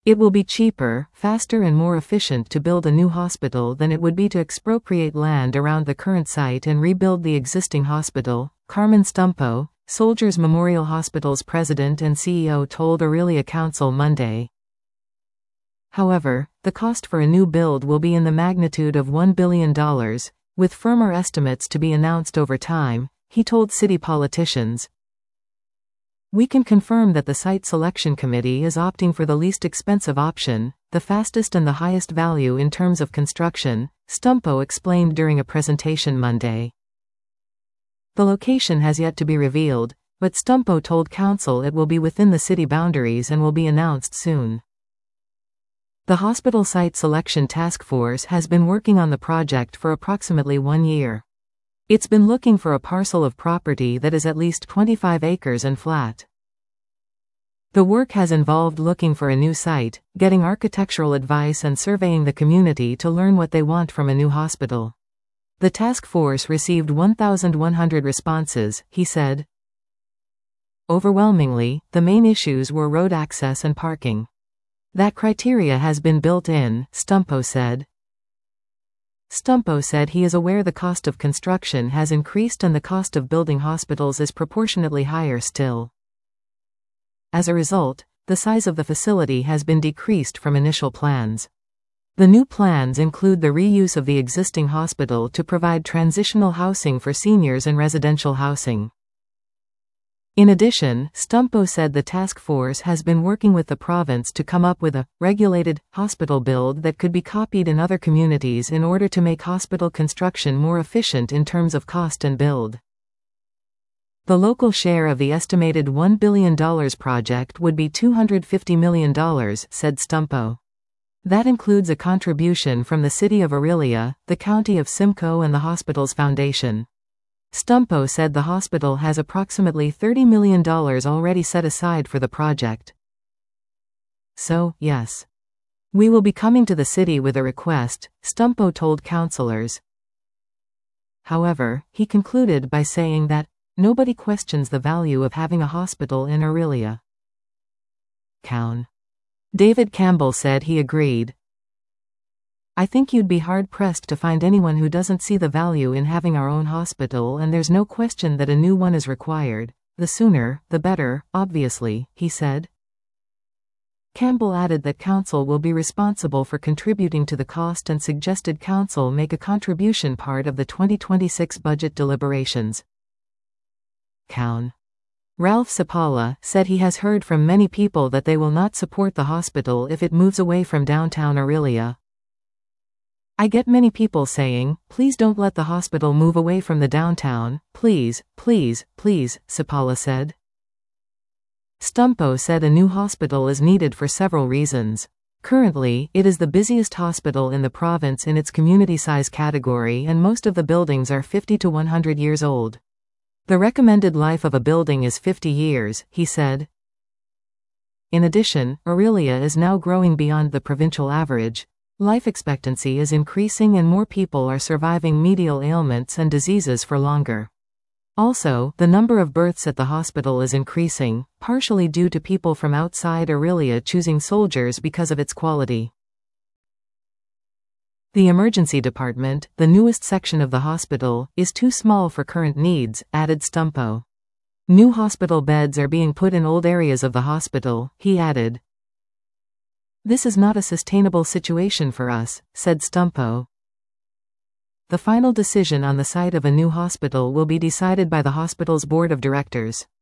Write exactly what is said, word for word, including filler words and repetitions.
It will be cheaper, faster and more efficient to build a new hospital than it would be to expropriate land around the current site and rebuild the existing hospital, Carmen Stumpo, Soldiers Memorial Hospital's president and C E O told Orillia Council Monday. However, the cost for a new build will be in the magnitude of one billion dollars, with firmer estimates to be announced over time, he told city politicians. We can confirm that the site selection committee is opting for the least expensive option, the fastest and the highest value in terms of construction, Stumpo explained during a presentation Monday. The location has yet to be revealed, but Stumpo told council it will be within the city boundaries and will be announced soon. The hospital site selection task force has been working on the project for approximately one year. It's been looking for a parcel of property that is at least twenty-five acres and flat. The work has involved looking for a new site, getting architectural advice and surveying the community to learn what they want from a new hospital. The task force received one thousand one hundred responses, he said. Overwhelmingly, the main issues were road access and parking. That criteria has been built in, Stumpo said. Stumpo said he is aware the cost of construction has increased and the cost of building hospitals is proportionately higher still. As a result, the size of the facility has been decreased from initial plans. The new plans include the reuse of the existing hospital to provide transitional housing for seniors and residential housing. In addition, Stumpo said the task force has been working with the province to come up with a regulated hospital build that could be copied in other communities in order to make hospital construction more efficient in terms of cost and build. The local share of the estimated one billion dollars project would be two hundred fifty million dollars, said Stumpo. That includes a contribution from the city of Orillia, the county of Simcoe and the hospital's foundation. Stumpo said the hospital has approximately thirty million dollars already set aside for the project. So, yes. We will be coming to the city with a request, Stumpo told councillors. However, he concluded by saying that, nobody questions the value of having a hospital in Orillia. Cown. David Campbell said he agreed. I think you'd be hard-pressed to find anyone who doesn't see the value in having our own hospital, and there's no question that a new one is required. The sooner, the better, obviously, he said. Campbell added that council will be responsible for contributing to the cost and suggested council make a contribution part of the twenty twenty-six budget deliberations. Cown. Ralph Sapala said he has heard from many people that they will not support the hospital if it moves away from downtown Orillia. I get many people saying, please don't let the hospital move away from the downtown, please, please, please, Sapala said. Stumpo said a new hospital is needed for several reasons. Currently, it is the busiest hospital in the province in its community size category, and most of the buildings are fifty to one hundred years old. The recommended life of a building is fifty years, he said. In addition, Orillia is now growing beyond the provincial average. Life expectancy is increasing and more people are surviving medial ailments and diseases for longer. Also, the number of births at the hospital is increasing, partially due to people from outside Orillia choosing Soldiers because of its quality. The emergency department, the newest section of the hospital, is too small for current needs, added Stumpo. New hospital beds are being put in old areas of the hospital, he added. This is not a sustainable situation for us, said Stumpo. The final decision on the site of a new hospital will be decided by the hospital's board of directors.